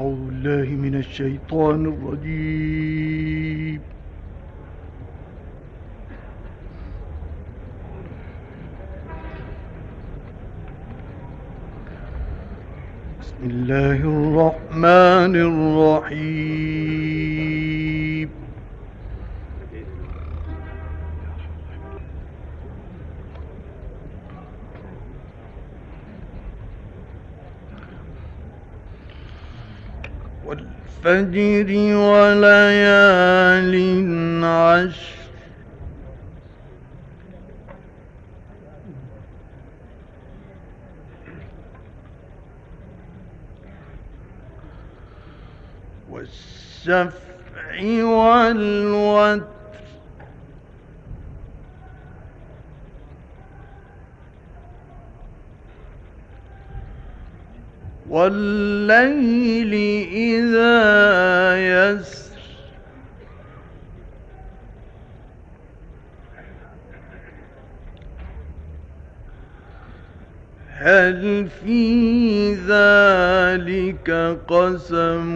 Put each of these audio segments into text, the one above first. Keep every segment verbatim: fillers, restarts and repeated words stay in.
أعوذ بالله من الشيطان الرجيم. بسم الله الرحمن الرحيم. والفجر وليال عشر والشفع والوتر والليل إذا يسر هل في ذلك قسم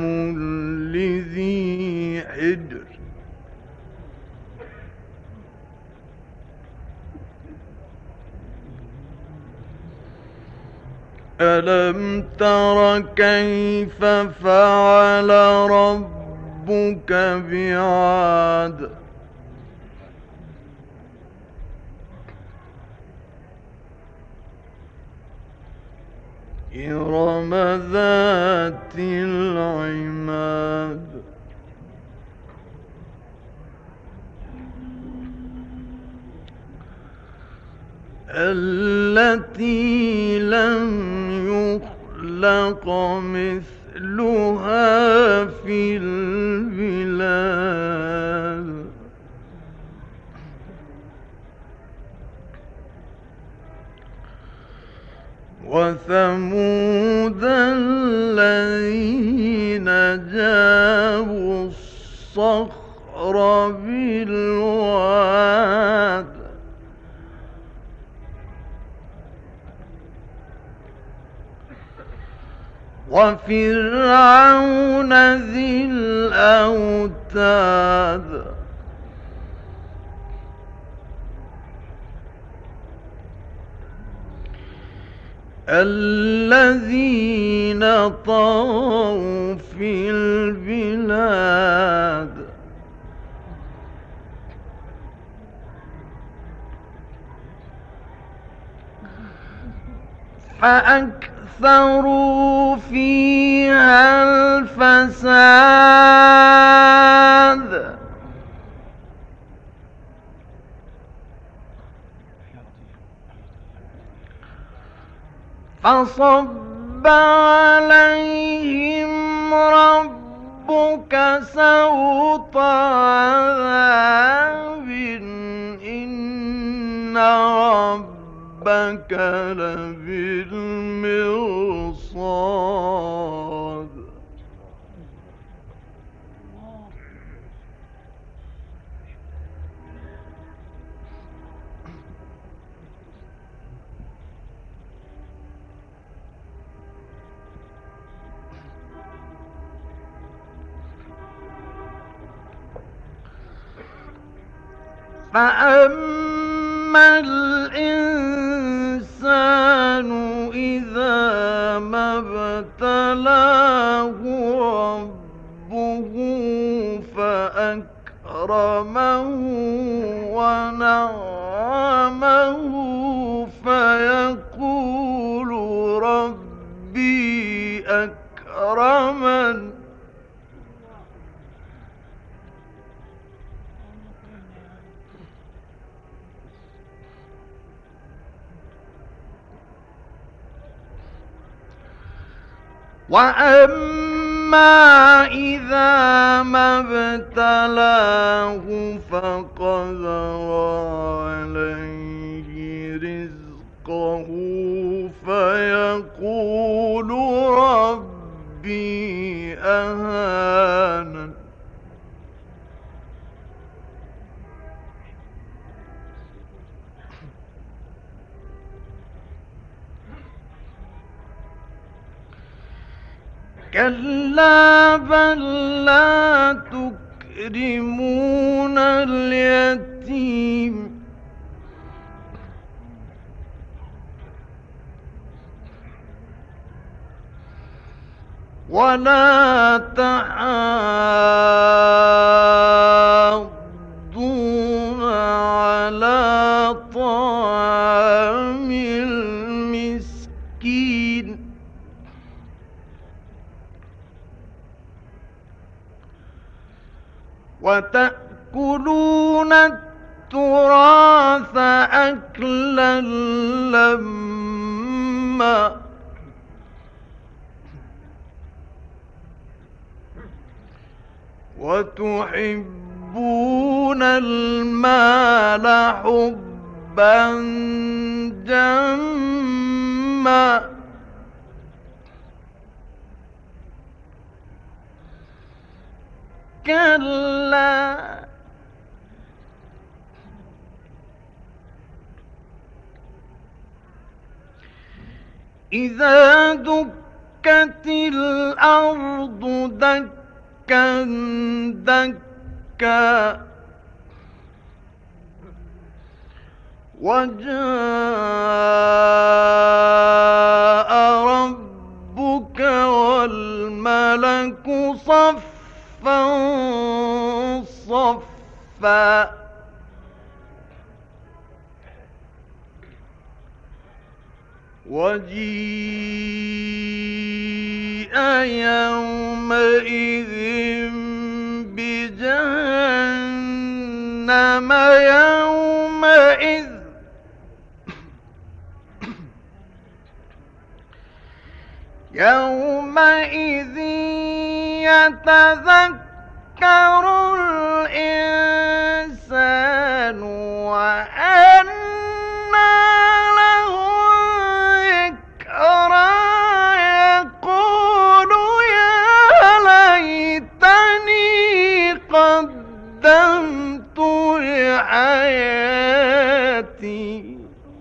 لذي حجر ألم تر كيف فعل ربك بعاد إرم ذات العماد التي لم يخلق مثلها في البلاد وثمود الذين جابوا الصخر بالواد وفرعون ذي الأوتاد الذين طغوا في البلاد فأكثروا فيها الفساد فصب عليهم ربك سوط عذاب إن ربك لبالمرصاد فأما الإنسان إذا ما ابتلاه ربه فأكرمه ونعمه فيقول ربي أكرمن وأما إذا ما ابتلاه فقدر عليه رزقه فيقول ربي أهانن كلا بل لا تكرمون اليتيم ولا تحاضون على طعام المسكين وتأكلون التراث أكلا لما وتحبون المال حبا جما كلا إذا دكت الأرض دكا دكا وجاء ربك والملك صفا صفا وجيء يومئذ بجهنم يومئذ يومئذ يتذكر الإنسان وأنى له الذكرى يقول يا ليتني قدمت لحياتي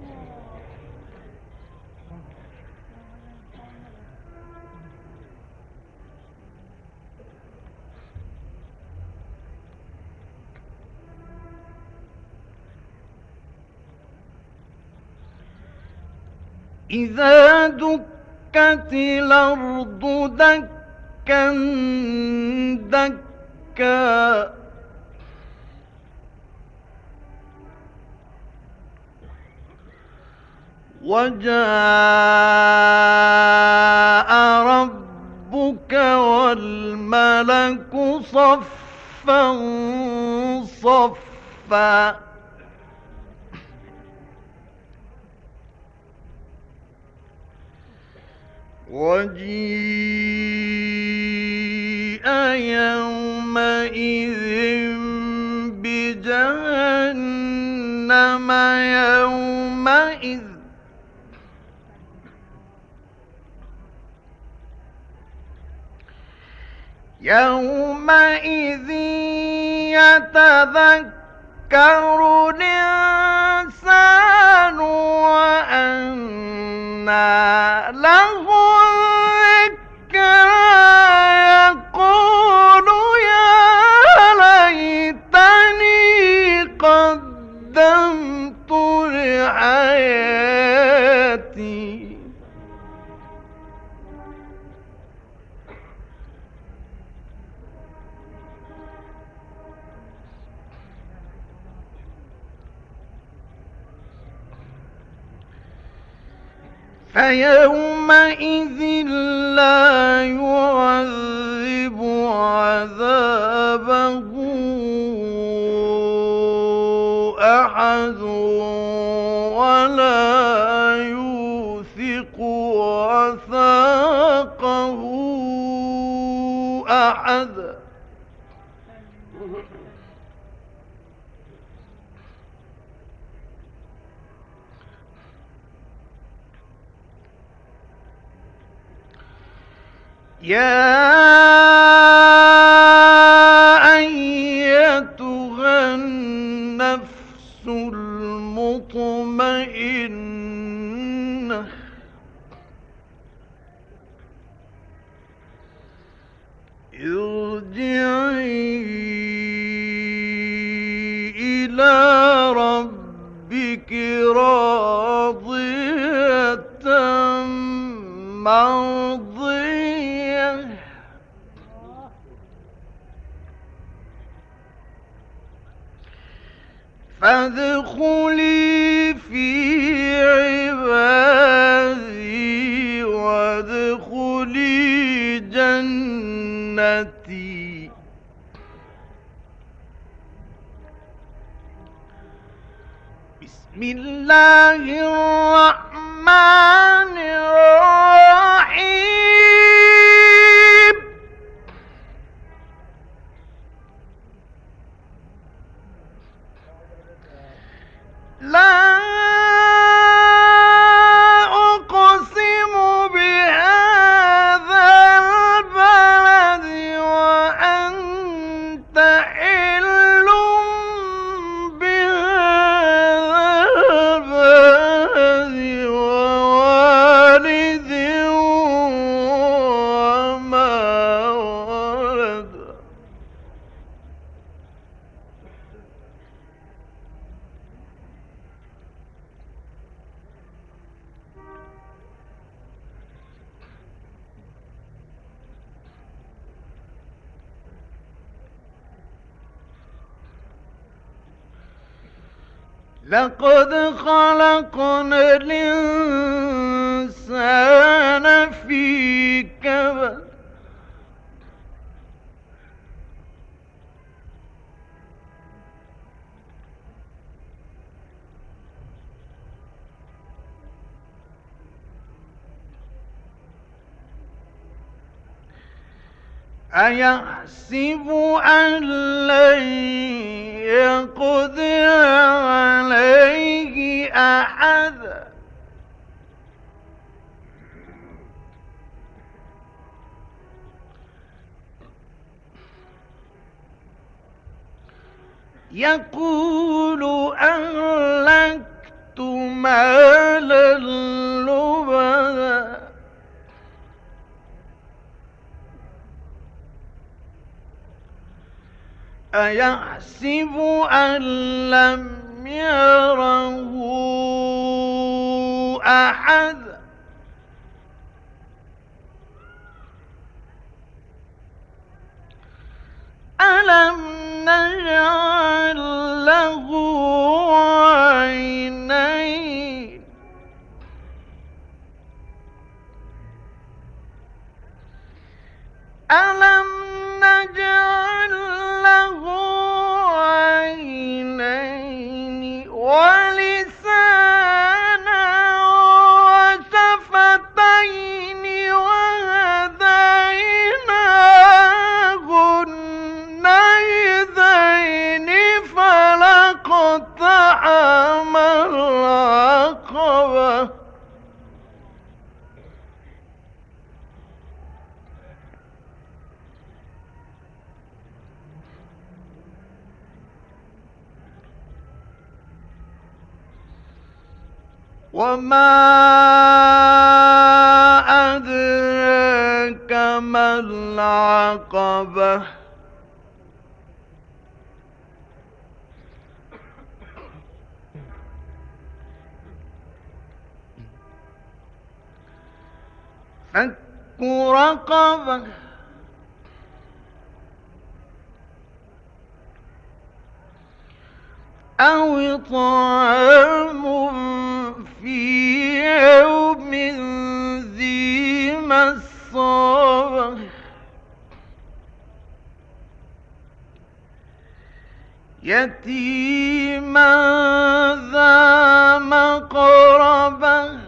إذا دكت الأرض دكا دكا وجاء ربك والملك صفا صفا وجيء يومئذ بجهنم يومئذ يومئذ يتذكر الإنسان وأنى له الذكرى يقول يا ليتني قدمت لحياتي فيومئذ لا يعذب عذابه أحد ولا يوثق وثاقه أحد يا أيتها النفس المطمئنة إلى ربك راضية مرضية فادخلي في عبادي وادخلي جنتي. بسم الله الرحمن الرحيم. لا أقسم بهذا البلد وأنت حل بهذا البلد ووالد وما ولد. لقد خلقنا الإنسان في كبد. أيحسب أن لن يقدر عليه أحد. يقول أهلكت مالا لبدا. أيحسب أن لم يره أحد. ألم نجعل له عينين. ألم نجعل له عينين ولسانا وشفتين وهديناه النجدين فلاقتحم العقبة. وما أدراك ما العقبة. فك رقبة. أو إطعام في يوم ذي مسغبة. يتيما ذا مقربة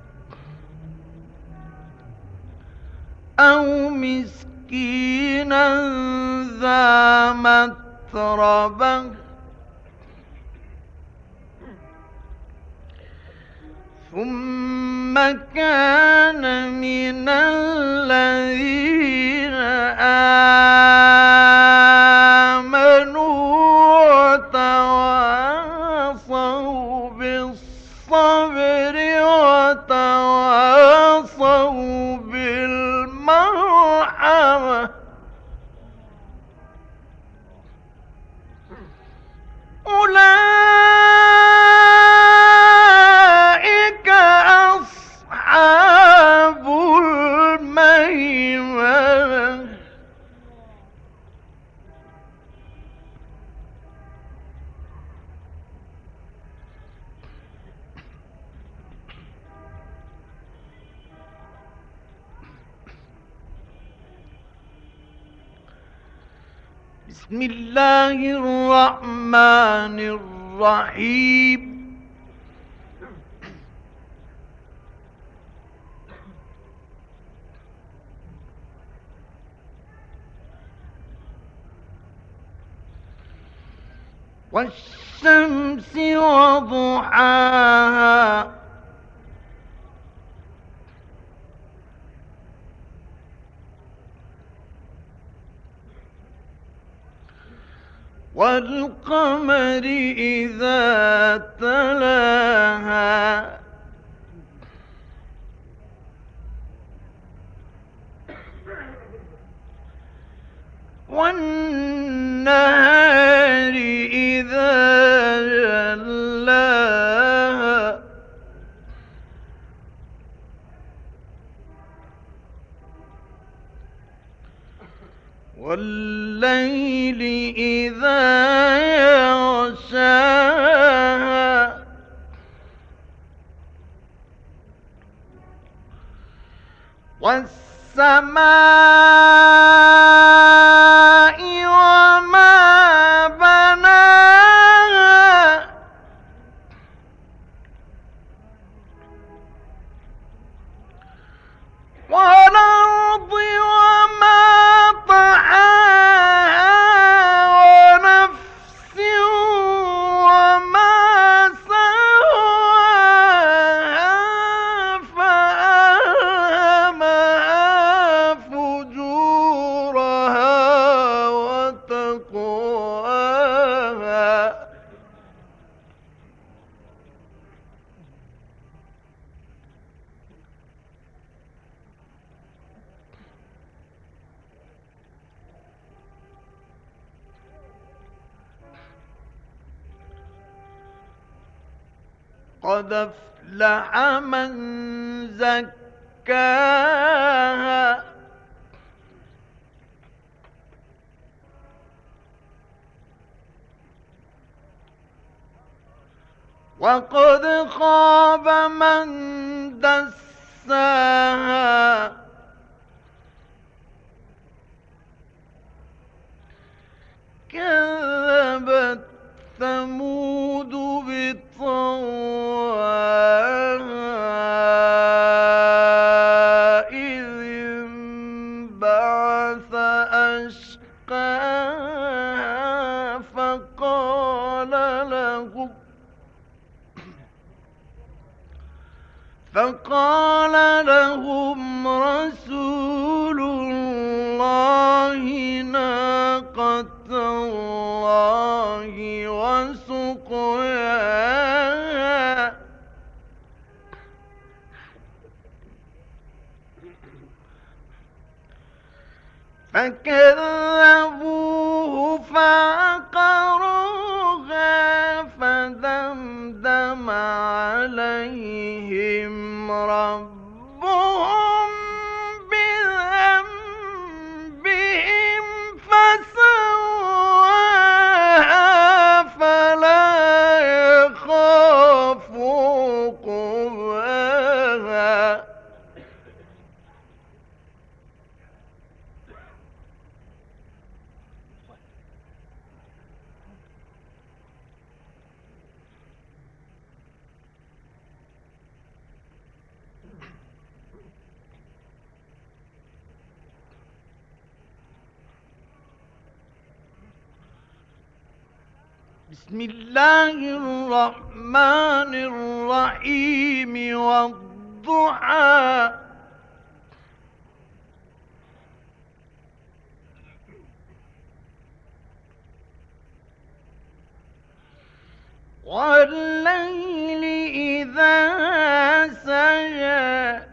أو مسكينا ذا متربة. ثم كان من الذين آمنوا وتواصوا بالصبر وتواصوا بالمرحمة. بسم الله الرحمن الرحيم والشمس وضحاها والقمر إذا تلاها والنهار إذا جلاها والليل إذا يغشاها والسماء وما بناها والأرض وما طحاها ونفس وما سواها فألهمها فجورها وتقواها قد أفلح من زكاها وقد خاب من دساها كذبت ثمود بطغواها إذ انبعث أشقاها فقال لهم فقال لهم رسول الله ناقة الله وسقياها فكذبوه فعقروها فدمدم عليهم ربهم بذنبهم فسواها فلا يخاف عقباها بسم الله الرحمن الرحيم والضحى والليل إذا سجى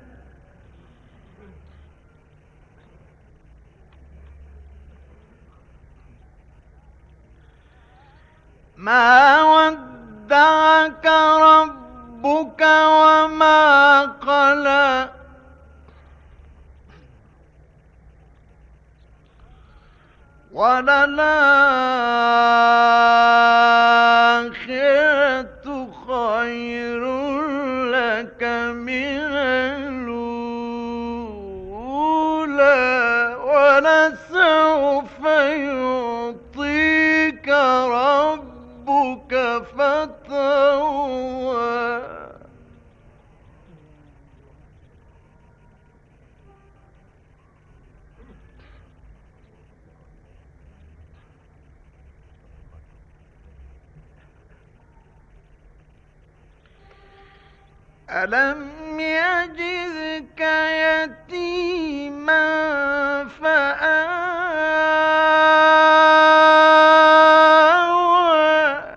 ما ودعك ربك وما قلى وللآخرة خير لك من الأولى ولسوف فسوف يعطيك ربك فترضى. ألم يجدك يتيما فآوى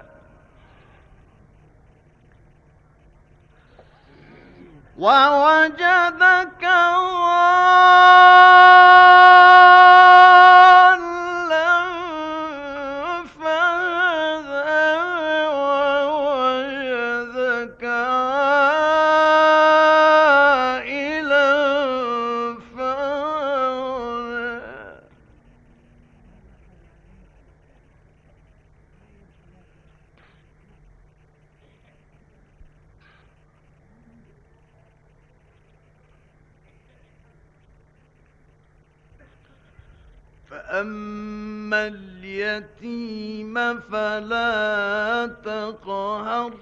ووجدك ضالا فهدى ووجدك عائلا فأغنى. فأما اليتيم فلا تقهر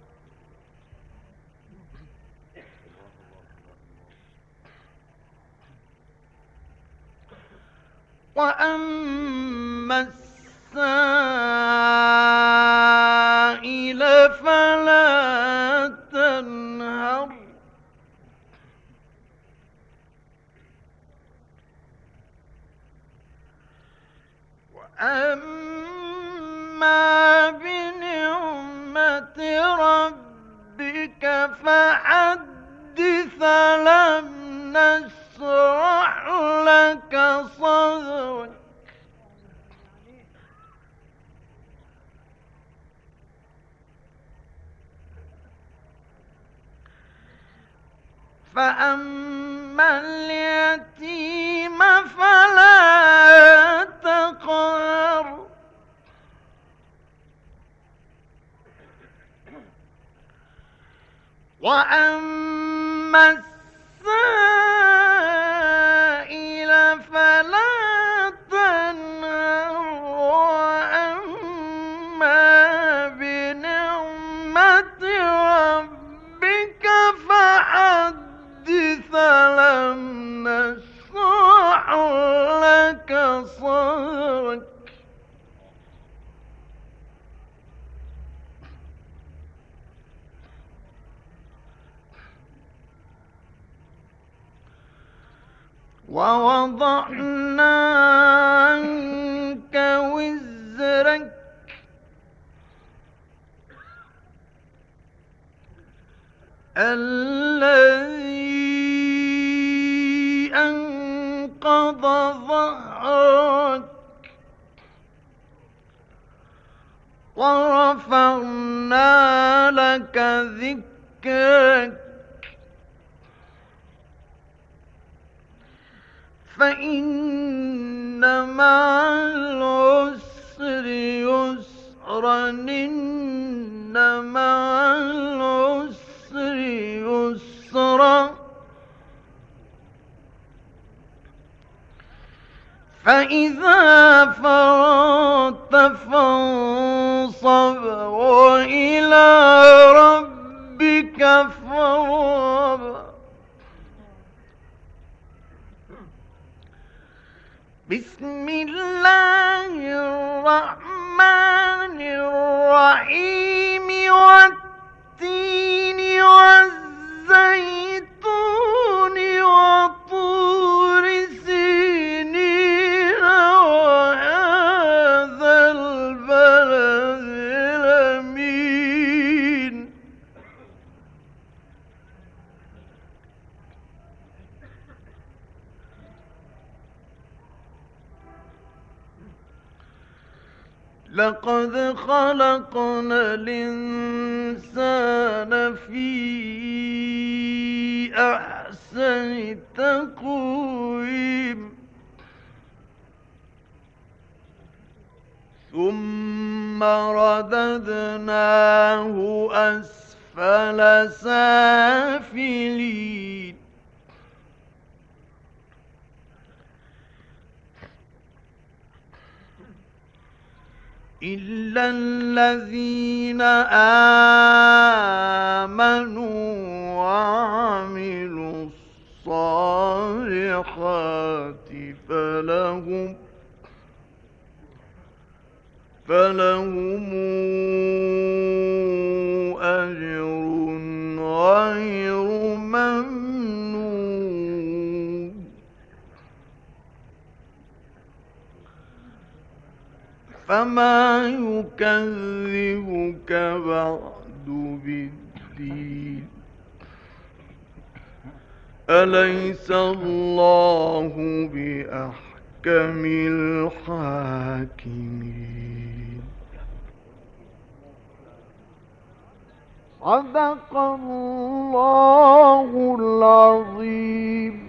وأما السائل فلا تنهر وأما بنعمة ربك فحدث. لم نشرح لك صدرك فأما اليتيم فلا تقهر وأما السائل فلا تنهر وأما بنعمة ربك فحدث. لم نشرح لك صدرك ووضعنا عنك وزرك الذي أنقض ظهرك ورفعنا لك ذكرك فإن مع العسر يسرا إن مع العسر يسرا فإذا فرغت فانصب وإلى ربك فارغب. بسم الله الرحمن الرحيم والتين والزيتون وطور سينين وهذا البلد الأمين. لقد خلقنا الإنسان في أحسن تقويم ثم رددناه أسفل سافلين إلا الذين آمنوا وعملوا الصالحات فلهم فلهم أجر غير ممنون فما يكذبك بعد بالدين أليس الله بأحكم الحاكمين صدق الله العظيم.